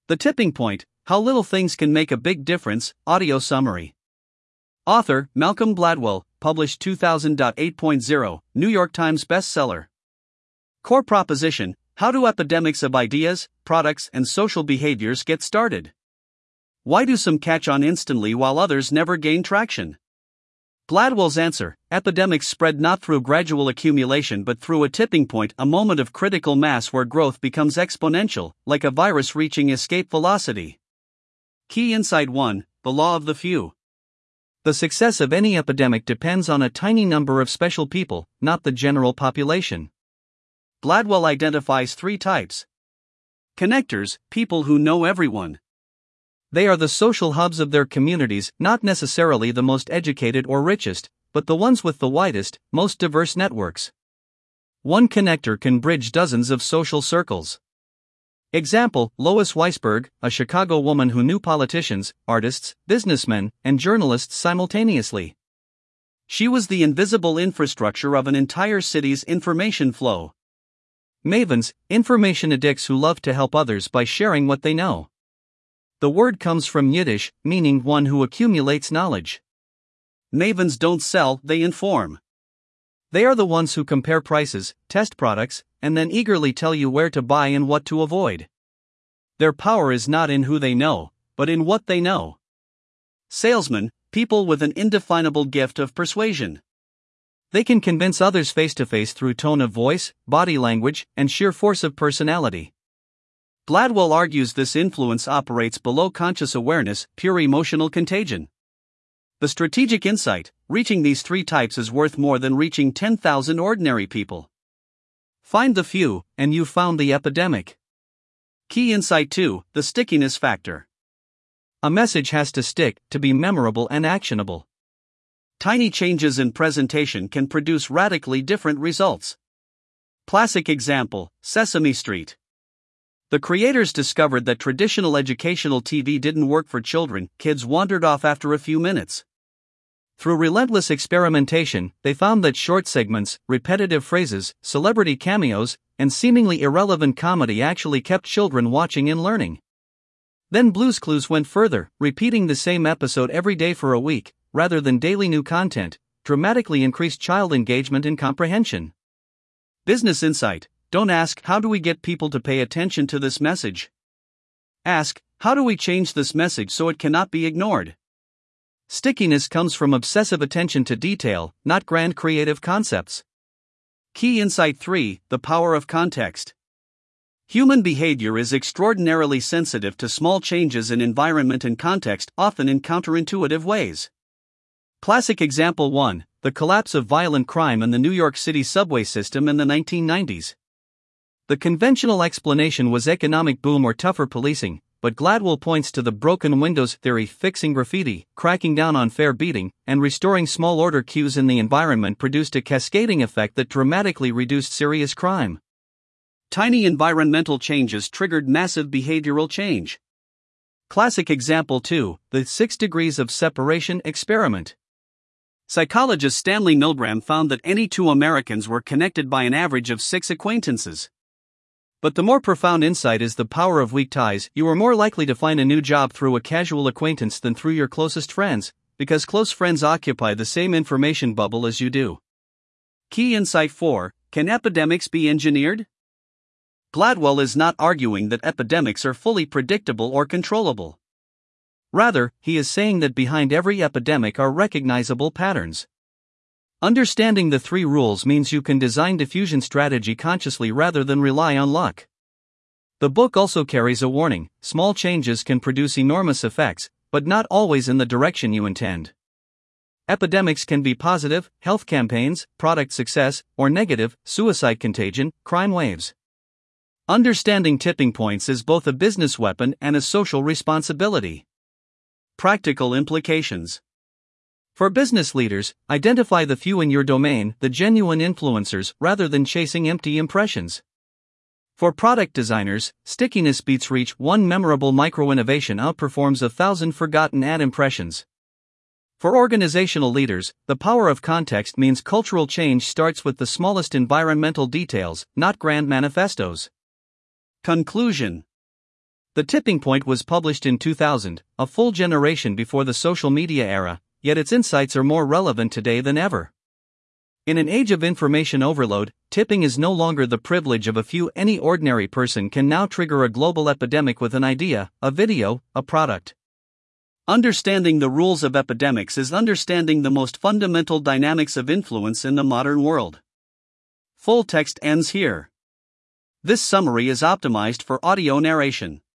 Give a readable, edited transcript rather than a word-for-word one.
The Tipping Point: How Little Things Can Make a Big Difference, audio summary. Author, Malcolm Gladwell, published 2000.8.0, New York Times bestseller. Core proposition: how do epidemics of ideas, products, and social behaviors get started? Why do some catch on instantly while others never gain traction? Gladwell's answer: epidemics spread not through gradual accumulation but through a tipping point, a moment of critical mass where growth becomes exponential, like a virus reaching escape velocity. Key Insight 1: The Law of the Few. The success of any epidemic depends on a tiny number of special people, not the general population. Gladwell identifies three types. Connectors: people who know everyone. They are the social hubs of their communities, not necessarily the most educated or richest, but the ones with the widest, most diverse networks. One connector can bridge dozens of social circles. Example: Lois Weisberg, a Chicago woman who knew politicians, artists, businessmen, and journalists simultaneously. She was the invisible infrastructure of an entire city's information flow. Mavens: information addicts who love to help others by sharing what they know. The word comes from Yiddish, meaning one who accumulates knowledge. Mavens don't sell, they inform. They are the ones who compare prices, test products, and then eagerly tell you where to buy and what to avoid. Their power is not in who they know, but in what they know. Salesmen: people with an indefinable gift of persuasion. They can convince others face to face through tone of voice, body language, and sheer force of personality. Gladwell argues this influence operates below conscious awareness, pure emotional contagion. The strategic insight: reaching these three types is worth more than reaching 10,000 ordinary people. Find the few, and you've found the epidemic. Key Insight 2: The Stickiness Factor. A message has to stick, to be memorable and actionable. Tiny changes in presentation can produce radically different results. Classic example: Sesame Street. The creators discovered that traditional educational TV didn't work for children. Kids wandered off after a few minutes. Through relentless experimentation, they found that short segments, repetitive phrases, celebrity cameos, and seemingly irrelevant comedy actually kept children watching and learning. Then Blue's Clues went further, repeating the same episode every day for a week, rather than daily new content, dramatically increased child engagement and comprehension. Business insight: don't ask, how do we get people to pay attention to this message? Ask, how do we change this message so it cannot be ignored? Stickiness comes from obsessive attention to detail, not grand creative concepts. Key Insight 3: The Power of Context. Human behavior is extraordinarily sensitive to small changes in environment and context, often in counterintuitive ways. Classic example 1: the collapse of violent crime in the New York City subway system in the 1990s. The conventional explanation was economic boom or tougher policing, but Gladwell points to the broken windows theory: fixing graffiti, cracking down on fare beating, and restoring small order cues in the environment produced a cascading effect that dramatically reduced serious crime. Tiny environmental changes triggered massive behavioral change. Classic example 2: the 6 degrees of separation experiment. Psychologist Stanley Milgram found that any two Americans were connected by an average of 6 acquaintances. But the more profound insight is the power of weak ties. You are more likely to find a new job through a casual acquaintance than through your closest friends, because close friends occupy the same information bubble as you do. Key Insight 4: Can epidemics be engineered? Gladwell is not arguing that epidemics are fully predictable or controllable. Rather, he is saying that behind every epidemic are recognizable patterns. Understanding the 3 rules means you can design diffusion strategy consciously rather than rely on luck. The book also carries a warning: small changes can produce enormous effects, but not always in the direction you intend. Epidemics can be positive, health campaigns, product success, or negative, suicide contagion, crime waves. Understanding tipping points is both a business weapon and a social responsibility. Practical implications. For business leaders, identify the few in your domain, the genuine influencers, rather than chasing empty impressions. For product designers, stickiness beats reach. One memorable micro-innovation outperforms 1,000 forgotten ad impressions. For organizational leaders, the power of context means cultural change starts with the smallest environmental details, not grand manifestos. Conclusion. The Tipping Point was published in 2000, a full generation before the social media era, yet its insights are more relevant today than ever. In an age of information overload, tipping is no longer the privilege of a few. Any ordinary person can now trigger a global epidemic with an idea, a video, a product. Understanding the rules of epidemics is understanding the most fundamental dynamics of influence in the modern world. Full text ends here. This summary is optimized for audio narration.